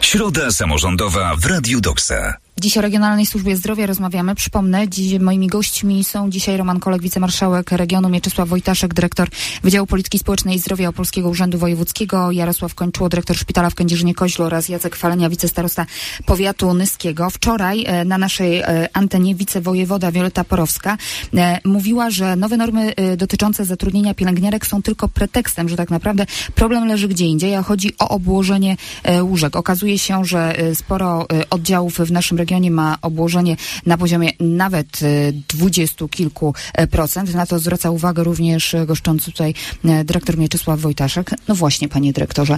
Środa samorządowa w Radiu Doksa. Dziś o Regionalnej Służbie Zdrowia rozmawiamy. Przypomnę, moimi gośćmi są dzisiaj Roman Kolek, wicemarszałek regionu, Mieczysław Wojtaszek, dyrektor Wydziału Polityki Społecznej i Zdrowia Opolskiego Urzędu Wojewódzkiego, Jarosław Kończuło, dyrektor szpitala w Kędzierzynie-Koźlu oraz Jacek Falenia, wicestarosta powiatu nyskiego. Wczoraj na naszej antenie wicewojewoda Wioleta Porowska mówiła, że nowe normy dotyczące zatrudnienia pielęgniarek są tylko pretekstem, że tak naprawdę problem leży gdzie indziej, a chodzi o obłożenie łóżek. Okazuje się, że sporo oddziałów w naszym regionie ma obłożenie na poziomie nawet 20 kilku procent. Na to zwraca uwagę również goszczący tutaj dyrektor Mieczysław Wojtaszek. No właśnie, panie dyrektorze,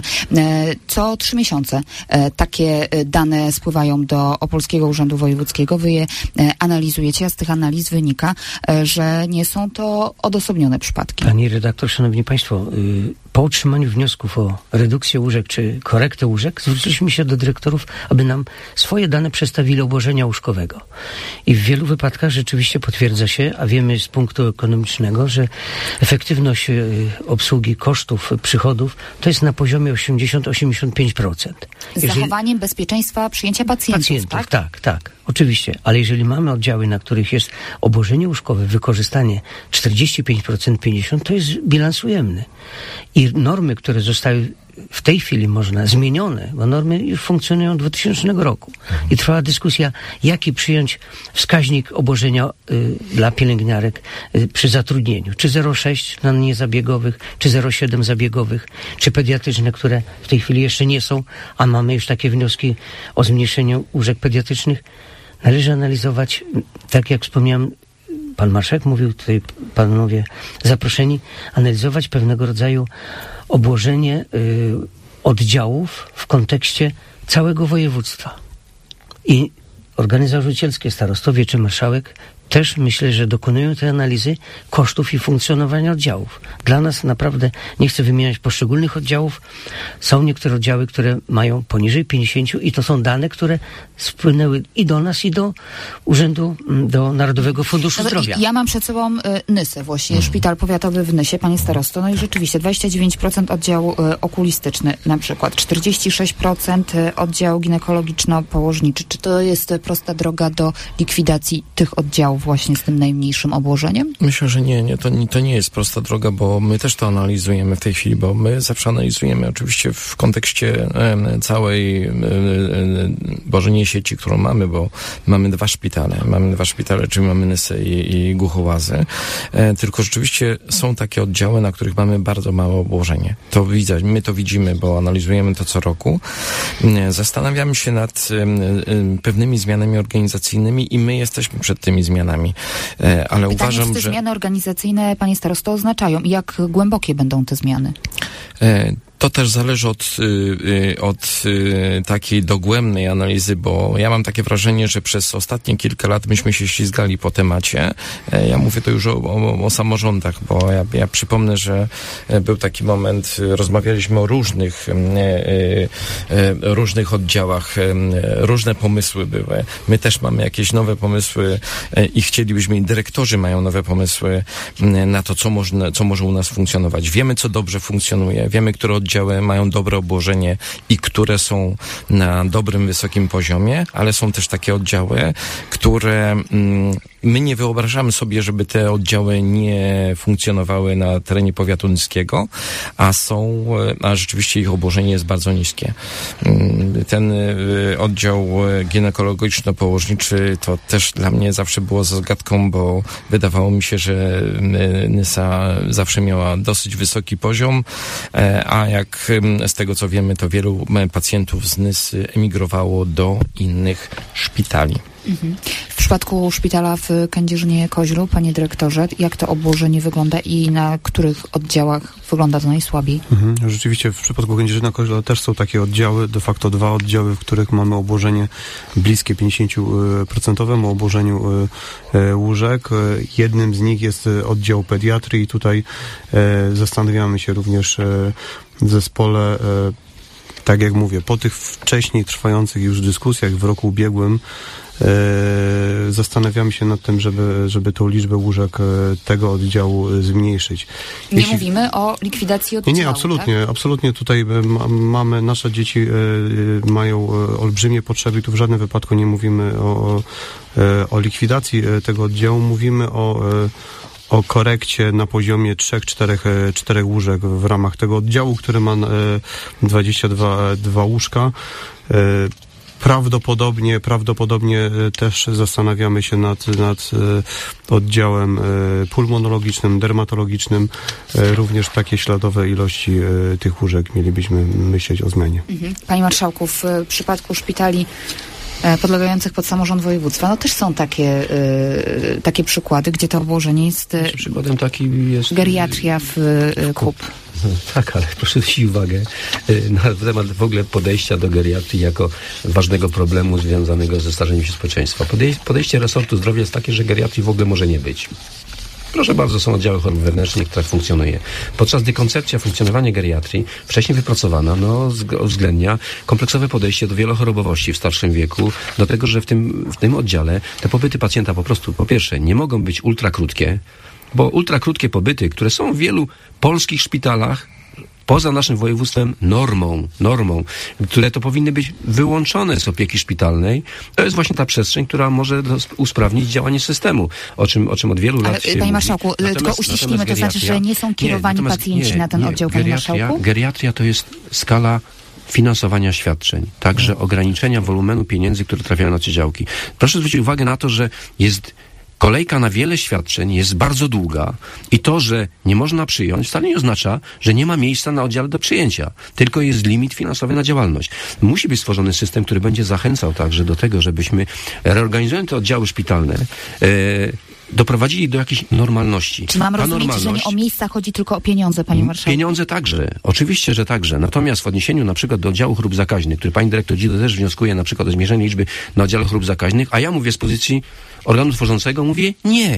co 3 miesiące takie dane spływają do Opolskiego Urzędu Wojewódzkiego. Wy je analizujecie, a z tych analiz wynika, że nie są to odosobnione przypadki. Pani redaktor, szanowni państwo, po otrzymaniu wniosków o redukcję łóżek czy korektę łóżek zwróciliśmy się do dyrektorów, aby nam swoje dane przedstawili obłożenia łóżkowego. I w wielu wypadkach rzeczywiście potwierdza się, a wiemy z punktu ekonomicznego, że efektywność obsługi kosztów, przychodów to jest na poziomie 80-85%. Z zachowaniem bezpieczeństwa przyjęcia pacjentów, tak? Tak, oczywiście. Ale jeżeli mamy oddziały, na których jest obłożenie łóżkowe, wykorzystanie 45%, 50%, to jest bilans ujemny. I normy, które zostały w tej chwili zmienione, bo normy już funkcjonują od 2000 roku. I trwała dyskusja, jaki przyjąć wskaźnik obłożenia dla pielęgniarek przy zatrudnieniu. Czy 0,6 na niezabiegowych, czy 0,7 zabiegowych, czy pediatryczne, które w tej chwili jeszcze nie są, a mamy już takie wnioski o zmniejszeniu łóżek pediatrycznych. Należy analizować, tak jak wspomniałem, pan marszałek mówił, tutaj panowie zaproszeni, analizować pewnego rodzaju obłożenie oddziałów w kontekście całego województwa. I organy założycielskie, starostowie czy marszałek też myślę, że dokonują tej analizy kosztów i funkcjonowania oddziałów. Dla nas naprawdę, nie chcę wymieniać poszczególnych oddziałów, są niektóre oddziały, które mają poniżej 50 i to są dane, które spłynęły i do nas, i do Urzędu, do Narodowego Funduszu Zdrowia. Ja mam przed sobą Nysę właśnie, szpital powiatowy w Nysie, panie starosto. No i rzeczywiście 29% oddział okulistyczny na przykład, 46% oddział ginekologiczno-położniczy. Czy to jest prosta droga do likwidacji tych oddziałów właśnie z tym najmniejszym obłożeniem? Myślę, że nie. To nie jest prosta droga, bo my też to analizujemy w tej chwili, bo my zawsze analizujemy oczywiście w kontekście całej, może nie sieci, którą mamy, bo mamy dwa szpitale, czyli mamy Nysę i Głuchołazy. Tylko rzeczywiście są takie oddziały, na których mamy bardzo małe obłożenie. To widać, my to widzimy, bo analizujemy to co roku. Zastanawiamy się nad pewnymi zmianami organizacyjnymi i my jesteśmy przed tymi zmianami. Ale uważam, co te zmiany organizacyjne, panie starosto, oznaczają i jak głębokie będą te zmiany? To też zależy od takiej dogłębnej analizy, bo ja mam takie wrażenie, że przez ostatnie kilka lat myśmy się ślizgali po temacie. Ja mówię to już o samorządach, bo ja przypomnę, że był taki moment, rozmawialiśmy o różnych oddziałach, różne pomysły były. My też mamy jakieś nowe pomysły i chcielibyśmy, i dyrektorzy mają nowe pomysły na to, co może u nas funkcjonować. Wiemy, co dobrze funkcjonuje, wiemy, które oddziały mają dobre obłożenie i które są na dobrym, wysokim poziomie, ale są też takie oddziały, które my nie wyobrażamy sobie, żeby te oddziały nie funkcjonowały na terenie powiatu nyskiego, a rzeczywiście ich obłożenie jest bardzo niskie. Ten oddział ginekologiczno-położniczy to też dla mnie zawsze było zagadką, bo wydawało mi się, że Nysa zawsze miała dosyć wysoki poziom, a jak z tego co wiemy, to wielu pacjentów z Nysy emigrowało do innych szpitali. W przypadku szpitala w Kędzierzynie-Koźlu, panie dyrektorze, jak to obłożenie wygląda i na których oddziałach wygląda to najsłabiej? Rzeczywiście w przypadku Kędzierzyna-Koźla też są takie oddziały, de facto 2 oddziały, w których mamy obłożenie bliskie 50% obłożeniu łóżek. Jednym z nich jest oddział pediatrii i tutaj zastanawiamy się również w zespole tak jak mówię, po tych wcześniej trwających już dyskusjach w roku ubiegłym zastanawiamy się nad tym, żeby tą liczbę łóżek tego oddziału zmniejszyć. Nie mówimy o likwidacji oddziału, Nie, absolutnie. Tak? Absolutnie tutaj nasze dzieci mają olbrzymie potrzeby i tu w żadnym wypadku nie mówimy o likwidacji tego oddziału, mówimy o korekcie na poziomie 3-4 łóżek w ramach tego oddziału, który ma 22 łóżka. Prawdopodobnie też zastanawiamy się nad oddziałem pulmonologicznym, dermatologicznym. Również takie śladowe ilości tych łóżek mielibyśmy myśleć o zmianie. Panie Marszałku, w przypadku szpitali podlegających pod samorząd województwa, no też są takie przykłady, gdzie to obłożenie jest... Przykładem takim jest... Geriatria w KUP. Tak, ale proszę zwrócić uwagę na temat w ogóle podejścia do geriatrii jako ważnego problemu związanego ze starzeniem się społeczeństwa. Podejście resortu zdrowia jest takie, że geriatrii w ogóle może nie być. Proszę bardzo, są oddziały chorób wewnętrznych, które funkcjonuje. Podczas gdy koncepcja funkcjonowania geriatrii, wcześniej wypracowana, uwzględnia kompleksowe podejście do wielochorobowości w starszym wieku, do tego, że w tym oddziale te pobyty pacjenta po prostu, po pierwsze, nie mogą być ultrakrótkie, bo ultrakrótkie pobyty, które są w wielu polskich szpitalach, poza naszym województwem normą, które to powinny być wyłączone z opieki szpitalnej, to jest właśnie ta przestrzeń, która może usprawnić działanie systemu, o czym od wielu lat się Panie Marszałku, tylko uściślimy, to znaczy, że nie są kierowani pacjenci na ten oddział, Panie Marszałku? Geriatria to jest skala finansowania świadczeń, także ograniczenia wolumenu pieniędzy, które trafiają na te działki. Proszę zwrócić uwagę na to, że kolejka na wiele świadczeń jest bardzo długa i to, że nie można przyjąć, wcale nie oznacza, że nie ma miejsca na oddziale do przyjęcia. Tylko jest limit finansowy na działalność. Musi być stworzony system, który będzie zachęcał także do tego, żebyśmy reorganizując te oddziały szpitalne, doprowadzili do jakiejś normalności. Czy mam rozumieć, że nie o miejsca chodzi, tylko o pieniądze, Panie Marszałku? Pieniądze także. Oczywiście, że także. Natomiast w odniesieniu na przykład do oddziału chorób zakaźnych, który pani dyrektor Dzido też wnioskuje na przykład o zmniejszenie liczby na oddziale chorób zakaźnych, a ja mówię z pozycji organu tworzącego, mówię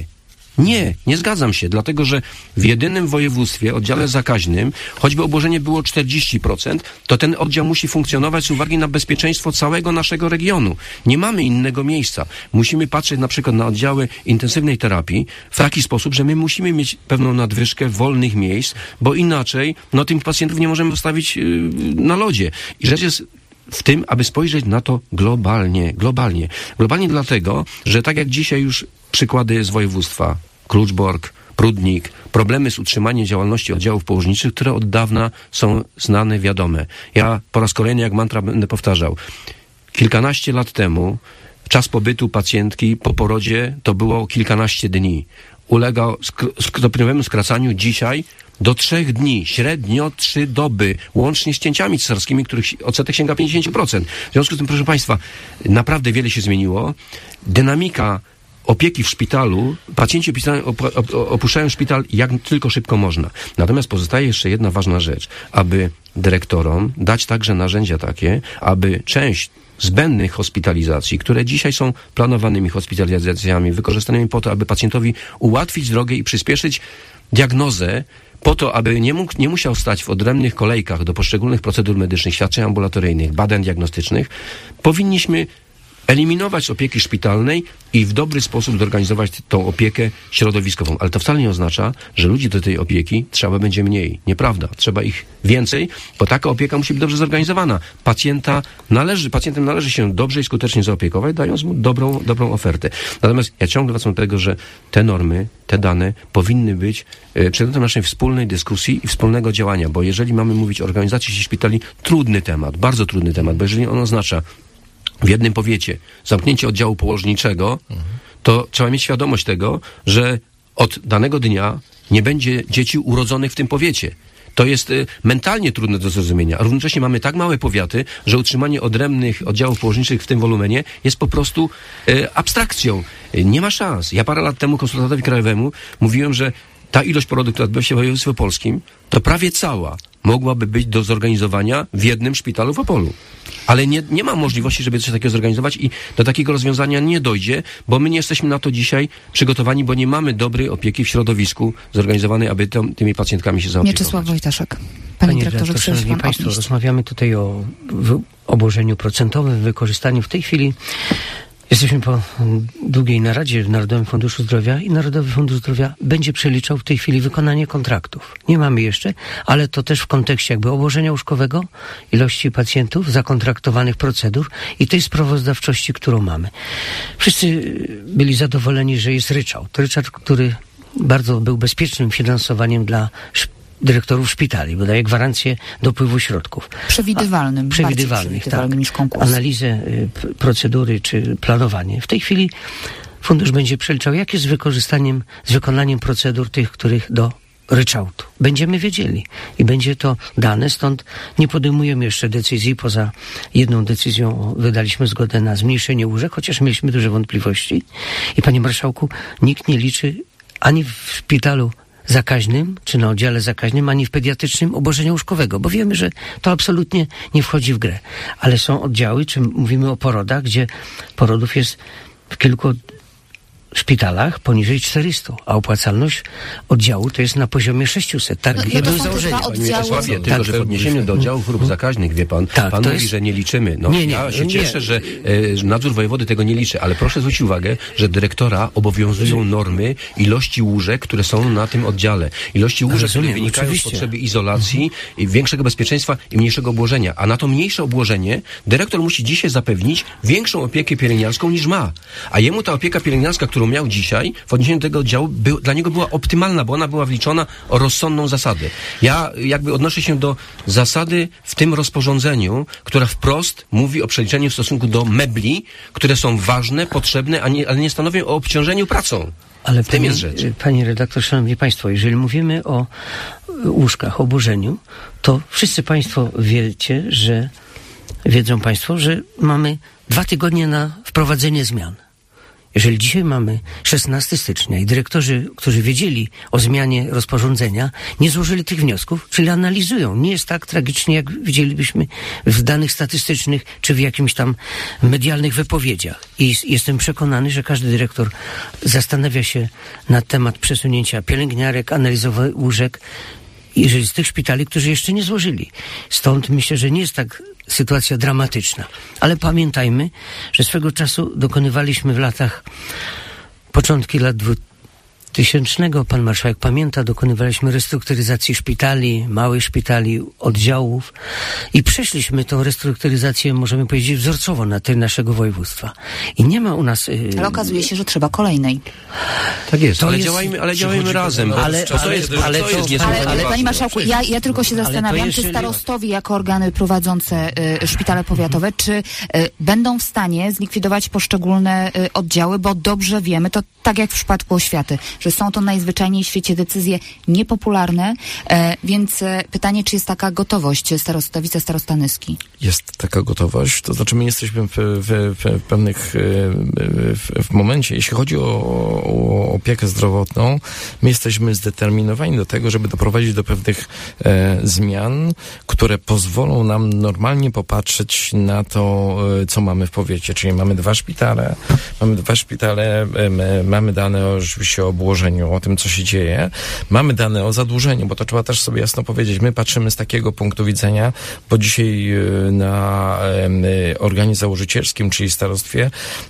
nie zgadzam się, dlatego że w jedynym województwie, oddziale zakaźnym, choćby obłożenie było 40%, to ten oddział musi funkcjonować z uwagi na bezpieczeństwo całego naszego regionu. Nie mamy innego miejsca. Musimy patrzeć na przykład na oddziały intensywnej terapii w taki sposób, że my musimy mieć pewną nadwyżkę wolnych miejsc, bo inaczej tych pacjentów nie możemy zostawić na lodzie. I rzecz jest w tym, aby spojrzeć na to globalnie. Globalnie dlatego, że tak jak dzisiaj już przykłady z województwa, Kluczbork, Prudnik, problemy z utrzymaniem działalności oddziałów położniczych, które od dawna są znane, wiadome. Ja po raz kolejny jak mantra będę powtarzał. Kilkanaście lat temu czas pobytu pacjentki po porodzie to było kilkanaście dni. Ulegał stopniowemu skracaniu dzisiaj do 3 dni, średnio 3 doby, łącznie z cięciami cesarskimi, których odsetek sięga 50%. W związku z tym, proszę Państwa, naprawdę wiele się zmieniło. Dynamika opieki w szpitalu, pacjenci opuszczają szpital jak tylko szybko można. Natomiast pozostaje jeszcze jedna ważna rzecz, aby dyrektorom dać także narzędzia takie, aby część zbędnych hospitalizacji, które dzisiaj są planowanymi hospitalizacjami, wykorzystanymi po to, aby pacjentowi ułatwić drogę i przyspieszyć diagnozę, po to, aby nie musiał stać w odrębnych kolejkach do poszczególnych procedur medycznych, świadczeń ambulatoryjnych, badań diagnostycznych, powinniśmy eliminować z opieki szpitalnej i w dobry sposób zorganizować tą opiekę środowiskową. Ale to wcale nie oznacza, że ludzi do tej opieki trzeba będzie mniej. Nieprawda. Trzeba ich więcej, bo taka opieka musi być dobrze zorganizowana. Pacjentem należy się dobrze i skutecznie zaopiekować, dając mu dobrą ofertę. Natomiast ja ciągle wracam do tego, że te normy, te dane powinny być przedmiotem naszej wspólnej dyskusji i wspólnego działania, bo jeżeli mamy mówić o organizacji szpitali, trudny temat, bardzo trudny temat, bo jeżeli on oznacza w jednym powiecie zamknięcie oddziału położniczego, to trzeba mieć świadomość tego, że od danego dnia nie będzie dzieci urodzonych w tym powiecie. To jest mentalnie trudne do zrozumienia. Równocześnie mamy tak małe powiaty, że utrzymanie odrębnych oddziałów położniczych w tym wolumenie jest po prostu abstrakcją. Nie ma szans. Ja parę lat temu konsultantowi krajowemu mówiłem, że ta ilość porodów, która odbywa się w województwie opolskim, to prawie cała mogłaby być do zorganizowania w jednym szpitalu w Opolu. Ale nie ma możliwości, żeby coś takiego zorganizować i do takiego rozwiązania nie dojdzie, bo my nie jesteśmy na to dzisiaj przygotowani, bo nie mamy dobrej opieki w środowisku zorganizowanej, aby tymi pacjentkami się zaopiekować. Mieczysław Wojtaszek. Panie dyrektorze, szanowni państwo, rozmawiamy tutaj o obłożeniu procentowym, wykorzystaniu. W tej chwili jesteśmy po długiej naradzie w Narodowym Funduszu Zdrowia i Narodowy Fundusz Zdrowia będzie przeliczał w tej chwili wykonanie kontraktów. Nie mamy jeszcze, ale to też w kontekście jakby obłożenia łóżkowego, ilości pacjentów, zakontraktowanych procedur i tej sprawozdawczości, którą mamy. Wszyscy byli zadowoleni, że jest ryczałt. Ryczałt, który bardzo był bezpiecznym finansowaniem dla dyrektorów szpitali, bo daje gwarancję dopływu środków. Przewidywalnych, tak. Niż konkurs. Analizę procedury czy planowanie. W tej chwili fundusz będzie przeliczał, jak jest z wykonaniem procedur tych, których do ryczałtu. Będziemy wiedzieli i będzie to dane, stąd nie podejmujemy jeszcze decyzji. Poza jedną decyzją wydaliśmy zgodę na zmniejszenie łóżek, chociaż mieliśmy duże wątpliwości. I panie marszałku, nikt nie liczy ani w szpitalu zakaźnym, czy na oddziale zakaźnym, ani w pediatrycznym obłożenia łóżkowego, bo wiemy, że to absolutnie nie wchodzi w grę. Ale są oddziały, czy mówimy o porodach, gdzie porodów jest w kilku szpitalach poniżej 400, a opłacalność oddziału to jest na poziomie 600. Tak, jedno założenie. Tylko, że w odniesieniu do oddziałów chorób zakaźnych, wie pan, pan mówi, że nie liczymy. No, ja się cieszę, że nadzór wojewody tego nie liczy, ale proszę zwrócić uwagę, że dyrektora obowiązują normy ilości łóżek, które są na tym oddziale. Ilości łóżek, które wynikają z potrzeby izolacji, i większego bezpieczeństwa i mniejszego obłożenia. A na to mniejsze obłożenie dyrektor musi dzisiaj zapewnić większą opiekę pielęgniarską niż ma. A jemu ta opieka pielęgniarska, którą miał dzisiaj, w odniesieniu do tego oddziału, dla niego była optymalna, bo ona była wliczona o rozsądną zasadę. Ja jakby odnoszę się do zasady w tym rozporządzeniu, która wprost mówi o przeliczeniu w stosunku do mebli, które są ważne, potrzebne, ale nie stanowią o obciążeniu pracą. Ale w tym jest rzecz. Panie redaktor, szanowni państwo, jeżeli mówimy o łóżkach, obłożeniu, to wszyscy państwo wiedzą państwo, że mamy 2 tygodnie na wprowadzenie zmian. Jeżeli dzisiaj mamy 16 stycznia i dyrektorzy, którzy wiedzieli o zmianie rozporządzenia, nie złożyli tych wniosków, czyli analizują. Nie jest tak tragicznie, jak widzielibyśmy w danych statystycznych, czy w jakimś tam medialnych wypowiedziach. I jestem przekonany, że każdy dyrektor zastanawia się na temat przesunięcia pielęgniarek, analizowania łóżek, jeżeli z tych szpitali, którzy jeszcze nie złożyli. Stąd myślę, że nie jest tak sytuacja dramatyczna. Ale pamiętajmy, że swego czasu dokonywaliśmy w początki lat 2000, pan marszałek pamięta, dokonywaliśmy restrukturyzacji szpitali, małych szpitali, oddziałów i przeszliśmy tą restrukturyzację, możemy powiedzieć, wzorcowo na teren naszego województwa. I nie ma u nas... Ale okazuje się, że trzeba kolejnej. Tak jest, ale działajmy razem. Ale panie marszałku, ja tylko się zastanawiam, czy starostowie jako organy prowadzące szpitale powiatowe, czy będą w stanie zlikwidować poszczególne oddziały, bo dobrze wiemy, to tak jak w przypadku oświaty, że są to najzwyczajniej w świecie decyzje niepopularne, więc pytanie, czy jest taka gotowość wicestarosta Nyski? Jest taka gotowość, to znaczy my jesteśmy w pewnych w momencie, jeśli chodzi o opiekę zdrowotną, my jesteśmy zdeterminowani do tego, żeby doprowadzić do pewnych zmian, które pozwolą nam normalnie popatrzeć na to, co mamy w powiecie, czyli mamy 2 szpitale, mamy dane oczywiście o obłożeniu, o tym, co się dzieje. Mamy dane o zadłużeniu, bo to trzeba też sobie jasno powiedzieć. My patrzymy z takiego punktu widzenia, bo dzisiaj na organie założycielskim, czyli starostwie,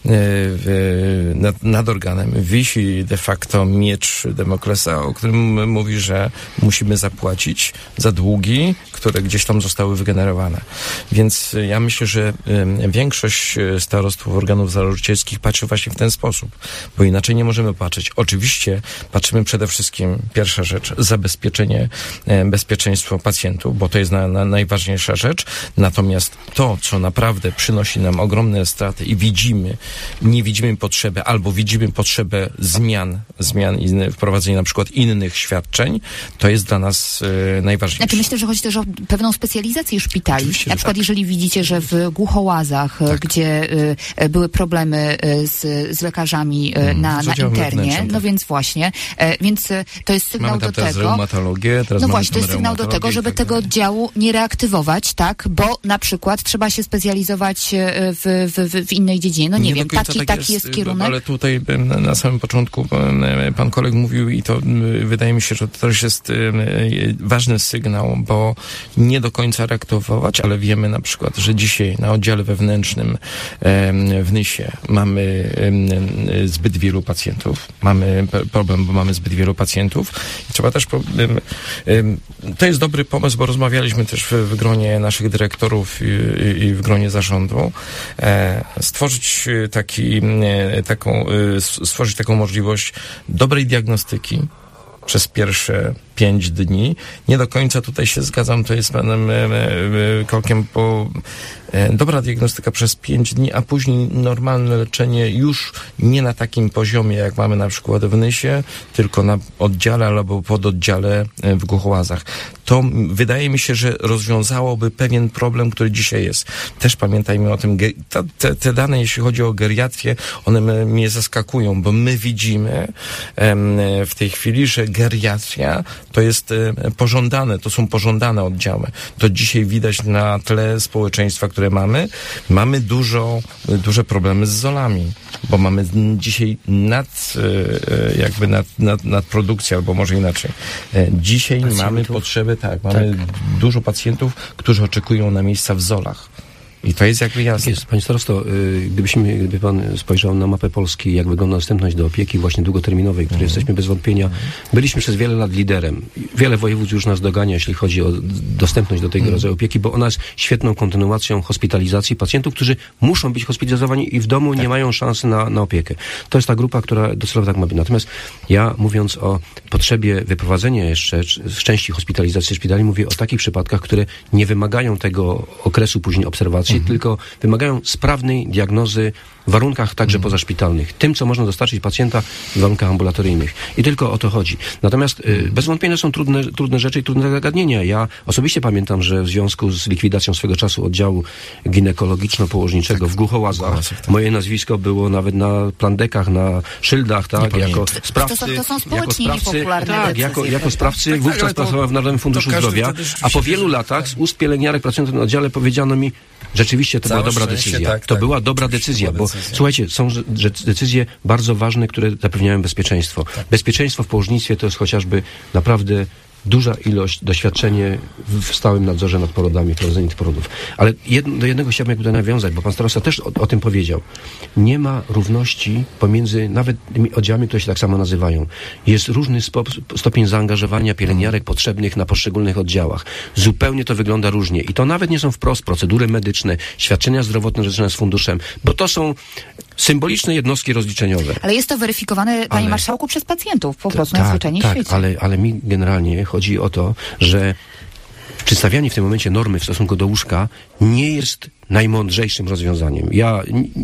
nad organem wisi de facto miecz Damoklesa, o którym mówi, że musimy zapłacić za długi, które gdzieś tam zostały wygenerowane. Więc ja myślę, że większość starostów organów założycielskich patrzy właśnie w ten sposób, bo inaczej nie możemy patrzeć. Oczywiście patrzymy przede wszystkim, pierwsza rzecz, zabezpieczenie, bezpieczeństwo pacjentów, bo to jest najważniejsza rzecz. Natomiast to, co naprawdę przynosi nam ogromne straty i nie widzimy potrzeby, albo widzimy potrzebę zmian i wprowadzenia na przykład innych świadczeń, to jest dla nas najważniejsze. Znaczy myślę, że chodzi też o pewną specjalizację szpitali. Oczywiście, na przykład jeżeli widzicie, że w Głuchołazach, gdzie były problemy z lekarzami na internie, no więc właśnie właśnie. Więc to jest sygnał Mamy tam do teraz tego. reumatologię, teraz No mamy właśnie, to tam jest sygnał do tego, żeby reumatologię i tak tego dalej. oddziału nie reaktywować, tak? Bo na przykład trzeba się specjalizować w innej dziedzinie. No nie wiem, do końca taki jest kierunek. Ale tutaj na samym początku pan kolega mówił i to wydaje mi się, że to też jest ważny sygnał, bo nie do końca reaktywować, ale wiemy na przykład, że dzisiaj na oddziale wewnętrznym w Nysie mamy zbyt wielu pacjentów. Mamy problem, bo mamy zbyt wielu pacjentów. I trzeba też to jest dobry pomysł, bo rozmawialiśmy też w gronie naszych dyrektorów i w gronie zarządu, stworzyć taką możliwość dobrej diagnostyki przez pierwsze 5 dni. Nie do końca tutaj się zgadzam, to jest panem krokiem, bo dobra diagnostyka przez 5 dni, a później normalne leczenie już nie na takim poziomie, jak mamy na przykład w Nysie, tylko na oddziale albo pododdziale w Głuchołazach. To wydaje mi się, że rozwiązałoby pewien problem, który dzisiaj jest. Też pamiętajmy o tym, te dane, jeśli chodzi o geriatrię, one mnie zaskakują, bo my widzimy w tej chwili, że geriatria to jest pożądane, to są pożądane oddziały. To dzisiaj widać na tle społeczeństwa, które mamy. Mamy duże problemy z zolami, bo mamy dzisiaj nadprodukcję, albo może inaczej. Dzisiaj mamy potrzeby, mamy dużo pacjentów, którzy oczekują na miejsca w zolach. I to jest jakby jasne. Jest, panie starosto, gdyby pan spojrzał na mapę Polski, jak wygląda dostępność do opieki właśnie długoterminowej, której jesteśmy bez wątpienia, byliśmy przez wiele lat liderem. Wiele województw już nas dogania, jeśli chodzi o dostępność do tego rodzaju opieki, bo ona jest świetną kontynuacją hospitalizacji pacjentów, którzy muszą być hospitalizowani i w domu nie mają szansy na opiekę. To jest ta grupa, która docelowo tak ma być. Natomiast ja, mówiąc o potrzebie wyprowadzenia jeszcze z części hospitalizacji szpitali, mówię o takich przypadkach, które nie wymagają tego okresu później obserwacji, tylko wymagają sprawnej diagnozy w warunkach także pozaszpitalnych. Tym, co można dostarczyć pacjenta w warunkach ambulatoryjnych. I tylko o to chodzi. Natomiast bez wątpienia są trudne rzeczy i trudne zagadnienia. Ja osobiście pamiętam, że w związku z likwidacją swego czasu oddziału ginekologiczno-położniczego w Głuchołazach, moje nazwisko było nawet na plandekach, na szyldach, jako sprawcy. To są społecznie niepopularne decyzje. Jako sprawcy wówczas pracowałem w Narodowym Funduszu Zdrowia, a po wielu latach z ust pielęgniarek pracujących na oddziale powiedziano mi, rzeczywiście to była dobra decyzja. To była dobra decyzja, bo słuchajcie, są decyzje bardzo ważne, które zapewniają bezpieczeństwo. Bezpieczeństwo w położnictwie to jest chociażby naprawdę duża ilość, doświadczenie w stałym nadzorze nad porodami, prowadzeniu tych porodów. Ale do jednego chciałbym jakby nawiązać, bo pan starosta też o tym powiedział. Nie ma równości pomiędzy nawet tymi oddziałami, które się tak samo nazywają. Jest różny stopień zaangażowania pielęgniarek potrzebnych na poszczególnych oddziałach. Zupełnie to wygląda różnie. I to nawet nie są wprost procedury medyczne, świadczenia zdrowotne związane z funduszem, bo to są symboliczne jednostki rozliczeniowe. Ale jest to weryfikowane, panie marszałku, przez pacjentów po prostu najzwyczajniej w świecie. Ale mi generalnie chodzi o to, że przedstawianie w tym momencie normy w stosunku do łóżka nie jest najmądrzejszym rozwiązaniem. Ja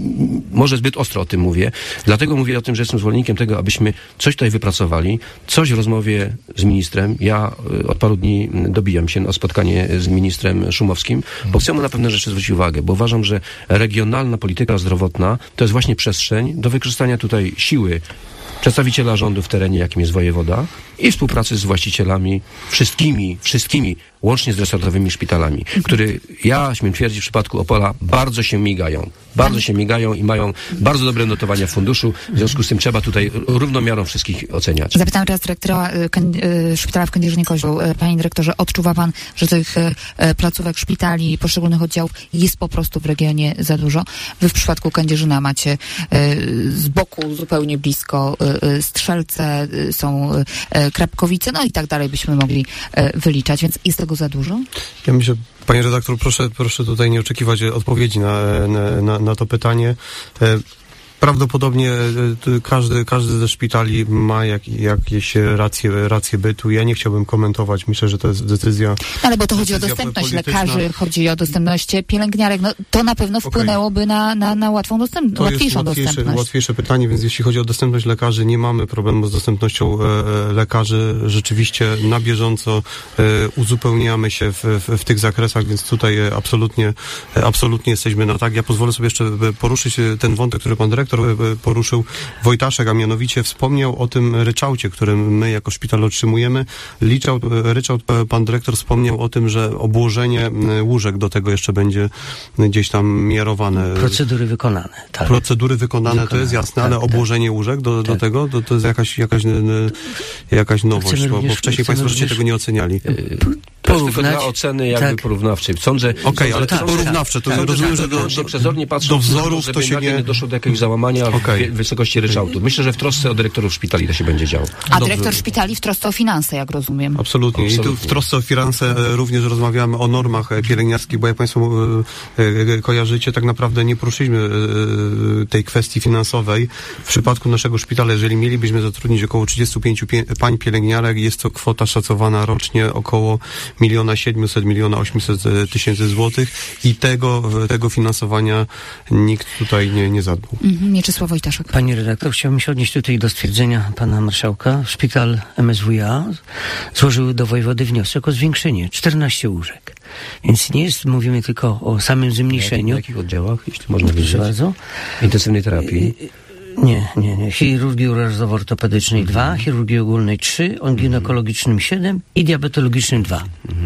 może zbyt ostro o tym mówię, dlatego mówię o tym, że jestem zwolennikiem tego, abyśmy coś tutaj wypracowali, coś w rozmowie z ministrem. Ja od paru dni dobijam się na spotkanie z ministrem Szumowskim, bo chcę mu na pewne rzeczy zwrócić uwagę, bo uważam, że regionalna polityka zdrowotna to jest właśnie przestrzeń do wykorzystania tutaj siły przedstawiciela rządu w terenie, jakim jest wojewoda, i współpracy z właścicielami, wszystkimi, łącznie z resortowymi szpitalami, które, ja śmiem twierdzić, w przypadku Opola bardzo się migają i mają bardzo dobre notowania w funduszu, w związku z tym trzeba tutaj równomiarą wszystkich oceniać. Zapytałem teraz dyrektora szpitala w Kędzierzynie-Koźlu. Panie dyrektorze, odczuwa pan, że tych placówek, szpitali, poszczególnych oddziałów jest po prostu w regionie za dużo? Wy w przypadku Kędzierzyna macie z boku zupełnie blisko Strzelce, są Krapkowice, no i tak dalej byśmy mogli wyliczać, więc jest tego za dużo? Ja myślę, panie redaktor, proszę tutaj nie oczekiwać odpowiedzi na to pytanie. Prawdopodobnie każdy ze szpitali ma jakieś racje bytu. Ja nie chciałbym komentować. Myślę, że to jest decyzja. Ale bo to chodzi o dostępność lekarzy, chodzi o dostępność pielęgniarek. No, to na pewno wpłynęłoby na łatwiejszą dostępność. To jest łatwiejsze pytanie, więc jeśli chodzi o dostępność lekarzy, nie mamy problemu z dostępnością lekarzy. Rzeczywiście na bieżąco uzupełniamy się w tych zakresach, więc tutaj absolutnie jesteśmy na tak. Ja pozwolę sobie jeszcze poruszyć ten wątek, który pan dyrektor dyrektor poruszył Wojtaszek, a mianowicie wspomniał o tym ryczałcie, który my jako szpital otrzymujemy. Ryczałt pan dyrektor wspomniał o tym, że obłożenie łóżek do tego jeszcze będzie gdzieś tam miarowane. Procedury wykonane. Tak. Procedury wykonane, to jest jasne, ale obłożenie łóżek do tego, to jest jakaś nowość, bo wcześniej państwo żeście tego nie oceniali. To jest tylko dla oceny jakby porównawczej. Sądzę, ale to porównawcze, to rozumiem, że przezornie patrzą, do wzorów żeby to się nie doszło do jakiegoś załamania w wysokości ryczałtu. Myślę, że w trosce o dyrektorów szpitali to się będzie działo. A dyrektor szpitali w trosce o finanse, jak rozumiem. Absolutnie. I tu w trosce o finanse również rozmawiamy o normach pielęgniarskich, bo jak państwo kojarzycie, tak naprawdę nie poruszyliśmy tej kwestii finansowej. W przypadku naszego szpitala, jeżeli mielibyśmy zatrudnić około 35 pań pielęgniarek, jest to kwota szacowana rocznie około 1 700 000 800 000 złotych i tego finansowania nikt tutaj nie zadbał. Mieczysław Wojtaszek. Pani redaktor, chciałbym się odnieść tutaj do stwierdzenia pana marszałka. Szpital MSWiA złożył do wojewody wniosek o zwiększenie 14 łóżek. Więc nie jest, mówimy tylko o samym zmniejszeniu. Na jakich oddziałach, jeśli można wiedzieć? Bardzo. Intensywnej terapii? Nie. Chirurgii urazowo-ortopedycznej 2, chirurgii ogólnej 3, ginekologicznym 7 i diabetologicznym 2.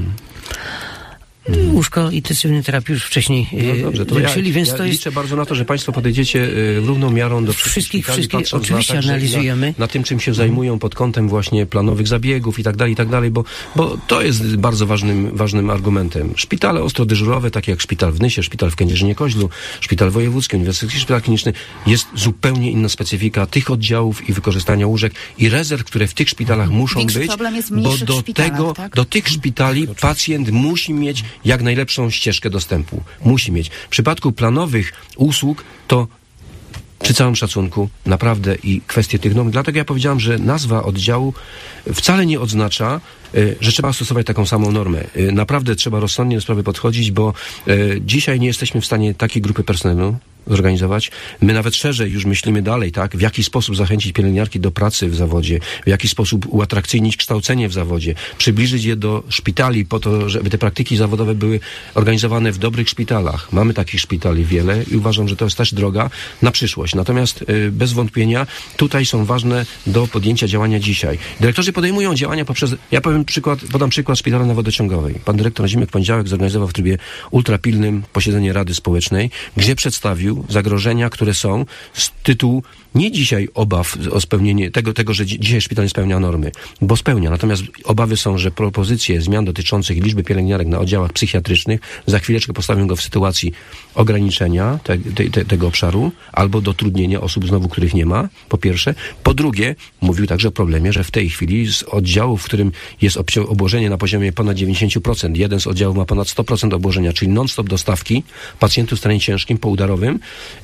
Łóżko intensywnej terapii już wcześniej zwiększyli, więc to jest... liczę bardzo na to, że państwo podejdziecie równą miarą do wszystkich oczywiście analizujemy. Na tym, czym się zajmują pod kątem właśnie planowych zabiegów i tak dalej, bo to jest bardzo ważnym argumentem. Szpitale ostrodyżurowe, takie jak szpital w Nysie, szpital w Kędzierzynie-Koźlu, szpital wojewódzki, uniwersytecki szpital kliniczny, jest zupełnie inna specyfika tych oddziałów i wykorzystania łóżek i rezerw, które w tych szpitalach muszą być, bo do tych szpitali pacjent musi mieć jak najlepszą ścieżkę dostępu. Musi mieć. W przypadku planowych usług to przy całym szacunku naprawdę i kwestie tych norm. Dlatego ja powiedziałem, że nazwa oddziału wcale nie oznacza, że trzeba stosować taką samą normę. Naprawdę trzeba rozsądnie do sprawy podchodzić, bo dzisiaj nie jesteśmy w stanie takiej grupy personelu zorganizować. My nawet szerzej już myślimy dalej, tak? W jaki sposób zachęcić pielęgniarki do pracy w zawodzie, w jaki sposób uatrakcyjnić kształcenie w zawodzie, przybliżyć je do szpitali po to, żeby te praktyki zawodowe były organizowane w dobrych szpitalach. Mamy takich szpitali wiele i uważam, że to jest też droga na przyszłość. Natomiast bez wątpienia tutaj są ważne do podjęcia działania dzisiaj. Dyrektorzy podejmują działania poprzez, podam przykład szpitala na Wodociągowej. Pan dyrektor Zimek w poniedziałek zorganizował w trybie ultrapilnym posiedzenie Rady Społecznej, gdzie przedstawił zagrożenia, które są z tytułu nie dzisiaj obaw o spełnienie tego, że dzisiaj szpital nie spełnia normy, bo spełnia. Natomiast obawy są, że propozycje zmian dotyczących liczby pielęgniarek na oddziałach psychiatrycznych za chwileczkę postawią go w sytuacji ograniczenia tego obszaru albo dotrudnienia osób znowu, których nie ma, po pierwsze. Po drugie, mówił także o problemie, że w tej chwili z oddziału, w którym jest obłożenie na poziomie ponad 90%, jeden z oddziałów ma ponad 100% obłożenia, czyli non-stop dostawki pacjentów w stanie ciężkim, poudarowym,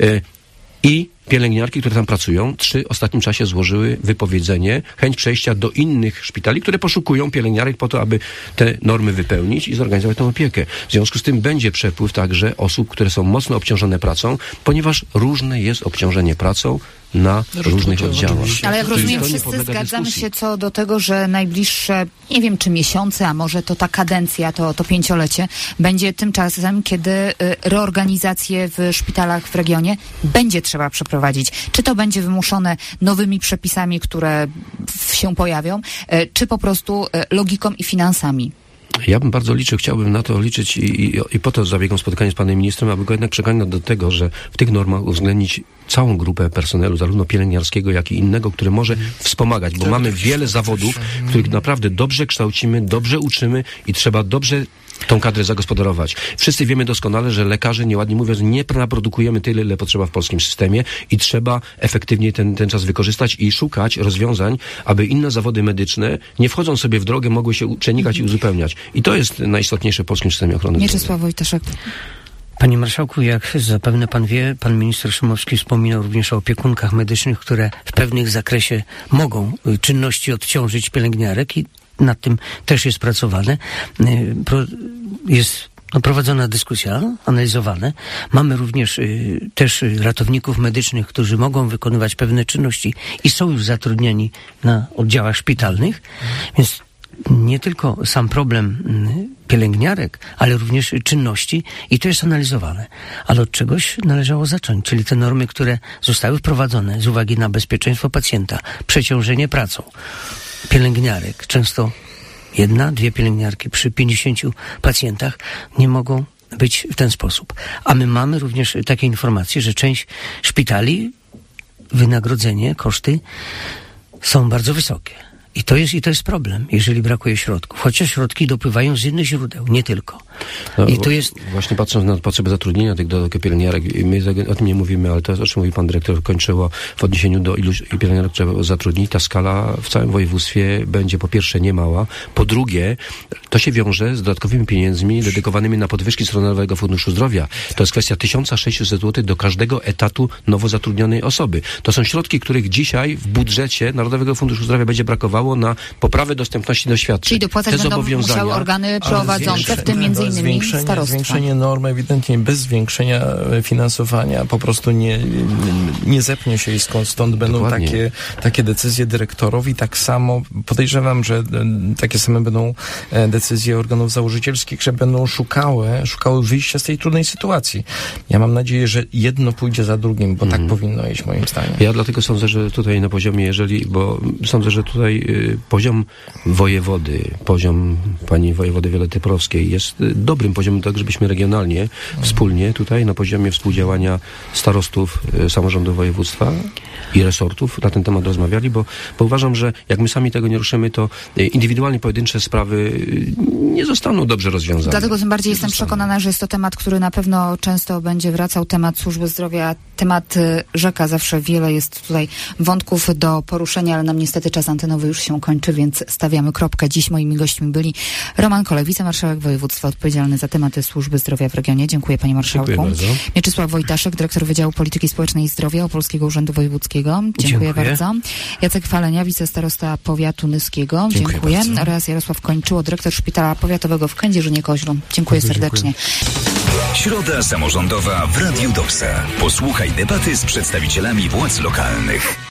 i pielęgniarki, które tam pracują, 3 w ostatnim czasie złożyły wypowiedzenie, chęć przejścia do innych szpitali, które poszukują pielęgniarek po to, aby te normy wypełnić i zorganizować tę opiekę. W związku z tym będzie przepływ także osób, które są mocno obciążone pracą, ponieważ różne jest obciążenie pracą na różnych oddziałach. Ale jak rozumiem, wszyscy zgadzamy się co do tego, że najbliższe, nie wiem czy miesiące, a może to ta kadencja, to 5-lecie, będzie tym czasem, kiedy reorganizację w szpitalach w regionie będzie trzeba przeprowadzić. Czy to będzie wymuszone nowymi przepisami, które się pojawią, czy po prostu logiką i finansami? Ja bym bardzo chciałbym na to liczyć i po to zabiegam spotkanie z panem ministrem, aby go jednak przekonać do tego, że w tych normach uwzględnić całą grupę personelu, zarówno pielęgniarskiego, jak i innego, który może wspomagać, bo mamy wiele zawodów, których naprawdę dobrze kształcimy, dobrze uczymy i trzeba dobrze tą kadrę zagospodarować. Wszyscy wiemy doskonale, że lekarze, nieładnie mówiąc, nie naprodukujemy tyle, ile potrzeba w polskim systemie i trzeba efektywnie ten czas wykorzystać i szukać rozwiązań, aby inne zawody medyczne, nie wchodząc sobie w drogę, mogły się przenikać i uzupełniać. I to jest najistotniejsze w polskim systemie ochrony zdrowia. Mieczysław Wojtaszek. Panie marszałku, jak zapewne pan wie, pan minister Szumowski wspominał również o opiekunkach medycznych, które w pewnym zakresie mogą czynności odciążyć pielęgniarek i nad tym też jest pracowane. Jest prowadzona dyskusja, analizowane. Mamy również też ratowników medycznych, którzy mogą wykonywać pewne czynności i są już zatrudnieni na oddziałach szpitalnych, więc nie tylko sam problem pielęgniarek, ale również czynności i to jest analizowane. Ale od czegoś należało zacząć, czyli te normy, które zostały wprowadzone z uwagi na bezpieczeństwo pacjenta, przeciążenie pracą pielęgniarek, często 1-2 pielęgniarki przy 50 pacjentach nie mogą być w ten sposób. A my mamy również takie informacje, że część szpitali wynagrodzenie, koszty są bardzo wysokie. I to jest problem, jeżeli brakuje środków. Chociaż środki dopływają z innych źródeł, nie tylko. I to jest... Właśnie patrząc na potrzeby zatrudnienia tych dodatkowych pielęgniarek, my o tym nie mówimy, ale to, o czym mówi pan dyrektor, kończyło w odniesieniu do ilu pielęgniarek trzeba zatrudnić. Ta skala w całym województwie będzie po pierwsze niemała, po drugie to się wiąże z dodatkowymi pieniędzmi dedykowanymi na podwyżki z Narodowego Funduszu Zdrowia. To jest kwestia 1600 zł do każdego etatu nowo zatrudnionej osoby. To są środki, których dzisiaj w budżecie Narodowego Funduszu Zdrowia będzie brakowało na poprawę dostępności do świadczeń. Czyli dopłacać będą musiały organy prowadzące, w tym między innymi starostwa. Zwiększenie norm ewidentnie bez zwiększenia finansowania po prostu nie zepnie się i stąd będą takie decyzje dyrektorów i tak samo podejrzewam, że takie same będą decyzje organów założycielskich, że będą szukały wyjścia z tej trudnej sytuacji. Ja mam nadzieję, że jedno pójdzie za drugim, bo tak powinno iść moim zdaniem. Ja dlatego sądzę, że tutaj na poziomie, bo sądzę, że tutaj poziom wojewody, poziom pani wojewody Violety Porowskiej jest dobrym poziomem, tak żebyśmy regionalnie, wspólnie tutaj na poziomie współdziałania starostów samorządu województwa i resortów na ten temat rozmawiali, bo uważam, że jak my sami tego nie ruszymy, to indywidualnie pojedyncze sprawy nie zostaną dobrze rozwiązane. Dlatego tym bardziej jestem przekonana, że jest to temat, który na pewno często będzie wracał, temat służby zdrowia, temat rzeka, zawsze wiele jest tutaj wątków do poruszenia, ale nam niestety czas antenowy już się kończy, więc stawiamy kropkę. Dziś moimi gośćmi byli Roman Kolek, wicemarszałek województwa odpowiedzialny za tematy służby zdrowia w regionie. Dziękuję panie marszałku. Dziękuję bardzo. Mieczysław Wojtaszek, dyrektor Wydziału Polityki Społecznej i Zdrowia Opolskiego Urzędu Wojewódzkiego. Dziękuję bardzo. Jacek Falenia, wicestarosta powiatu nyskiego. Dziękuję. Oraz Jarosław Kończyło, dyrektor Szpitala Powiatowego w Kędzierzynie-Koźlu. Dziękuję serdecznie. Środa samorządowa w Radiu Doksa. Posłuchaj debaty z przedstawicielami władz lokalnych.